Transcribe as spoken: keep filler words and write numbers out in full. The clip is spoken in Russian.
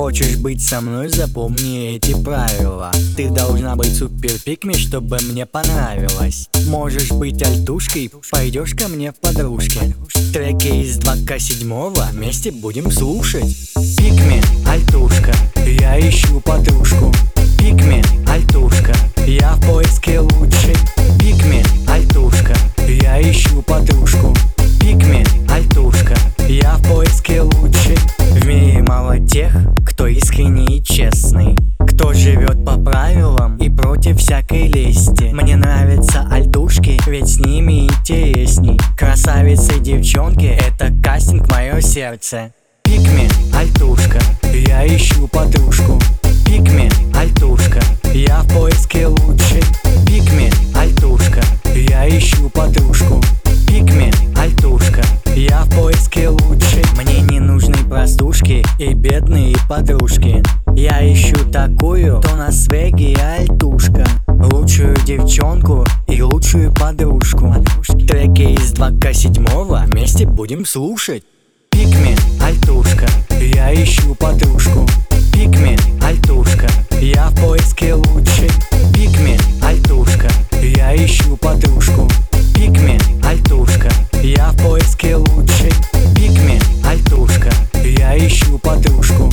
Хочешь быть со мной, запомни эти правила. Ты должна быть супер пикми, чтобы мне понравилось. Можешь быть альтушкой, пойдешь ко мне в подружки. Треки из два ка семь вместе будем слушать. Пикми, альтушка, я ищу подружку. Пикми, альтушка, я в поиске лучшей. Пикми, альтушка, я ищу подружку. Пикми, альтушка, я в поиске лучшей. В мире мало тех, кто искренний и честный, кто живет по правилам и против всякой лести. Мне нравятся альтушки, ведь с ними интересней. Красавицы, девчонки, это кастинг в мое сердце. Пикми, альтушка, я ищу подружку. Пикми, альтушка, я в поиске лучшей. Пикми, альтушка, я ищу подружку. Пикми, альтушка, я в поиске лучшей. Мне не нужны простушки и бедные подружки. Я ищу такую, кто на свеге альтушка. Лучшую девчонку и лучшую подружку. Треки из два ка семь вместе будем слушать. Пикми, альтушка, я ищу подружку. Пикми, альтушка, я в поиске лучшей. Пикми, альтушка, я ищу подружку. Пикми, альтушка, я в поиске лучшей. Пикми, альтушка, я ищу подружку.